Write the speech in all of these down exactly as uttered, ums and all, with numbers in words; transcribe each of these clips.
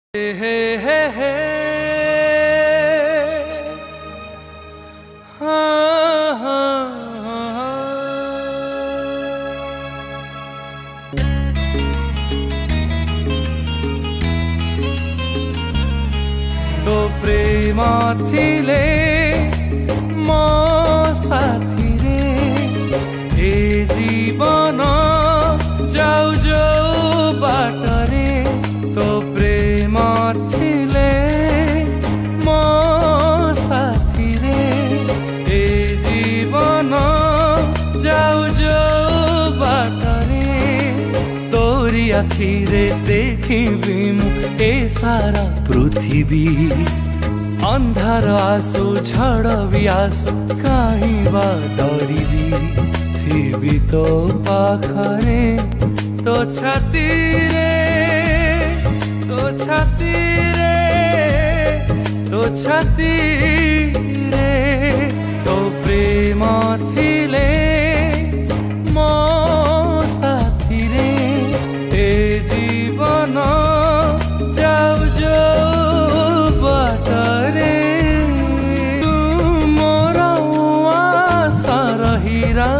Hey, hey, hey, hey. Ah, ah, तो प्रेम थिले मो साथी रे ए जीवन जाऊ जाऊ बाटरे तो प्रेम थिले मो साथी रे ए जीवन जाऊ जाऊ बाटरे तोरी आखिरे देखिबी मु ए सारा पृथ्वी अंधार आसो झड़ भी आसो कहीं बा डरिबी थिबी तो पाखरे तो छाती रे तो छाती रे तो छाती रे तो प्रेम थिले मो साथी रे ए जीवन जाऊ जाऊ बाटरे तू मोर आशा रहिरा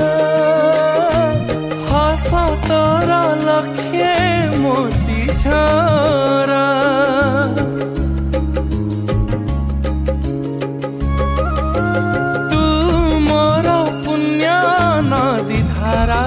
हस तोर लक्ष्य मोती झरा तू मोर पुण्य नदी धारा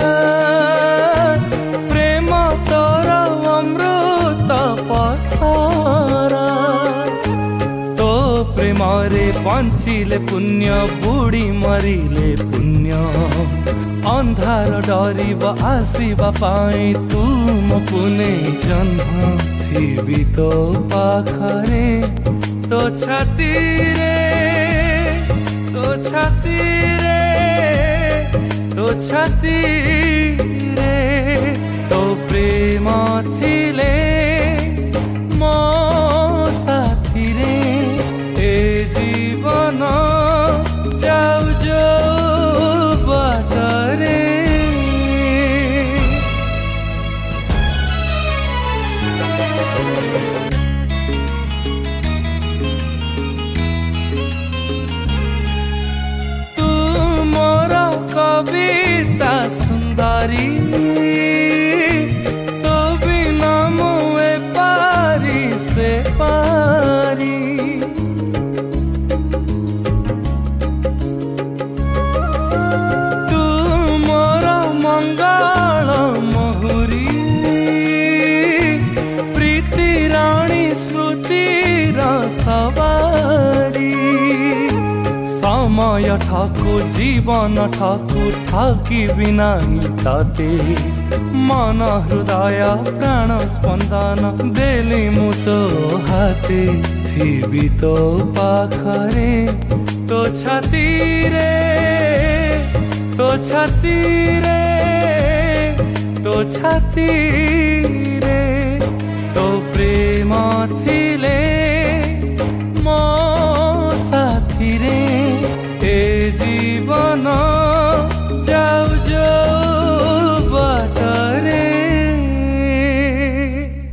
प्रेम तोर अमृत पसरा तो प्रेम रे बंचिले पुण्य बुड़ी मरिले पुण्य अंधार डरिब आसिबा पाई तुम पुने जन्म थिबी तो पाखरे तो छाती रे तो छाती रे तो छाती रे तो प्रेम थिले मो साथी रे ए जीवन जाऊ जाऊ बाटरे तू मोर कविता सुंदरी तो बिना मुए पारी से पारी तू मोर मंगल महुरी प्रीति राणी स्मृति सवारी समय ठाकु जीवन ठाकु थाकी बिना ताते मन हृदय प्राण स्पंदन देली मु तो हाते थिबी तो पाखरे तो छाती रे तो छाती रे तो छाती रे तो प्रेम थिले